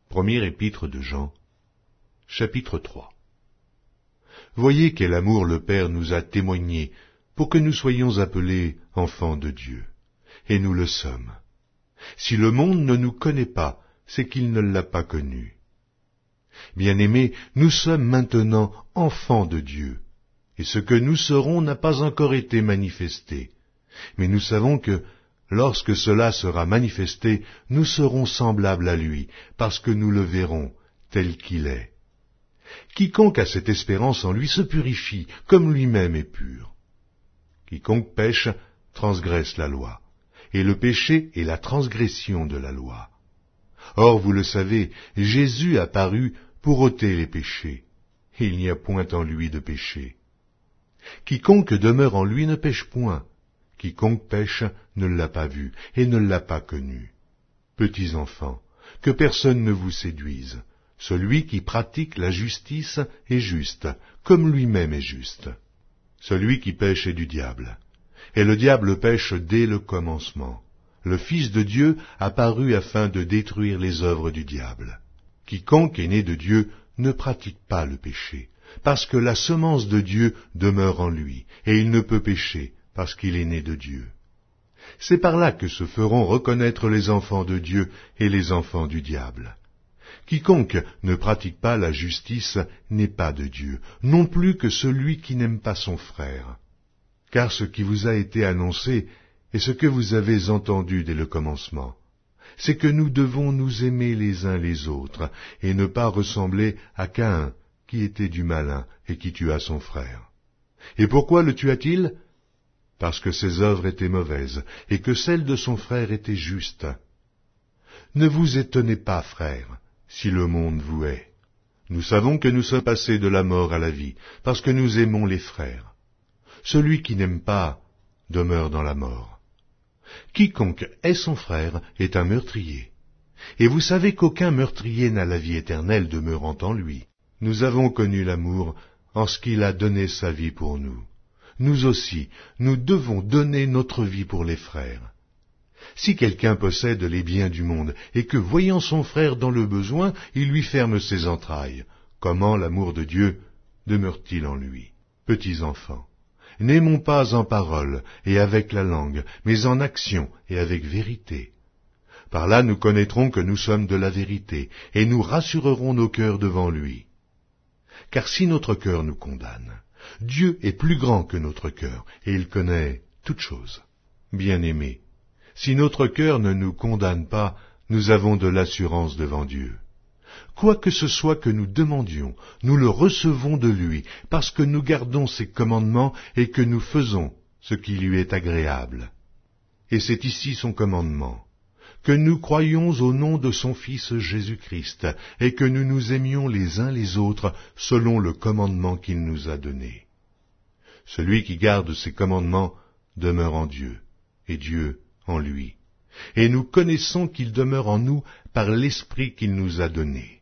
Première épître de Jean, chapitre 3. Voyez quel amour le Père nous a témoigné pour que nous soyons appelés enfants de Dieu. Et nous le sommes. Si le monde ne nous connaît pas, c'est qu'il ne l'a pas connu. Bien-aimés, nous sommes maintenant enfants de Dieu, et ce que nous serons n'a pas encore été manifesté. Mais nous savons que, lorsque cela sera manifesté, nous serons semblables à lui, parce que nous le verrons tel qu'il est. Quiconque a cette espérance en lui se purifie, comme lui-même est pur. Quiconque pêche transgresse la loi, et le péché est la transgression de la loi. Or, vous le savez, Jésus apparut pour ôter les péchés. Il n'y a point en lui de péché. Quiconque demeure en lui ne pêche point. Quiconque pêche ne l'a pas vu et ne l'a pas connu. Petits enfants, que personne ne vous séduise. Celui qui pratique la justice est juste, comme lui-même est juste. Celui qui pêche est du diable. Et le diable pêche dès le commencement. Le Fils de Dieu apparut afin de détruire les œuvres du diable. Quiconque est né de Dieu ne pratique pas le péché, parce que la semence de Dieu demeure en lui, et il ne peut pécher, parce qu'il est né de Dieu. C'est par là que se feront reconnaître les enfants de Dieu et les enfants du diable. Quiconque ne pratique pas la justice n'est pas de Dieu, non plus que celui qui n'aime pas son frère. Car ce qui vous a été annoncé est ce que vous avez entendu dès le commencement, c'est que nous devons nous aimer les uns les autres, et ne pas ressembler à Caïn, qui était du malin et qui tua son frère. Et pourquoi le tua-t-il? Parce que ses œuvres étaient mauvaises, et que celles de son frère étaient justes. Ne vous étonnez pas, frères, si le monde vous hait. Nous savons que nous sommes passés de la mort à la vie, parce que nous aimons les frères. Celui qui n'aime pas demeure dans la mort. Quiconque hait son frère est un meurtrier. Et vous savez qu'aucun meurtrier n'a la vie éternelle demeurant en lui. Nous avons connu l'amour en ce qu'il a donné sa vie pour nous. Nous aussi, nous devons donner notre vie pour les frères. Si quelqu'un possède les biens du monde, et que, voyant son frère dans le besoin, il lui ferme ses entrailles, comment l'amour de Dieu demeure-t-il en lui? Petits enfants, n'aimons pas en parole et avec la langue, mais en action et avec vérité. Par là nous connaîtrons que nous sommes de la vérité, et nous rassurerons nos cœurs devant lui. Car si notre cœur nous condamne, Dieu est plus grand que notre cœur, et il connaît toutes choses. Bien-aimés, si notre cœur ne nous condamne pas, nous avons de l'assurance devant Dieu. Quoi que ce soit que nous demandions, nous le recevons de lui, parce que nous gardons ses commandements et que nous faisons ce qui lui est agréable. Et c'est ici son commandement, que nous croyions au nom de son Fils Jésus-Christ, et que nous nous aimions les uns les autres selon le commandement qu'il nous a donné. Celui qui garde ses commandements demeure en Dieu, et Dieu en lui. Et nous connaissons qu'il demeure en nous par l'Esprit qu'il nous a donné.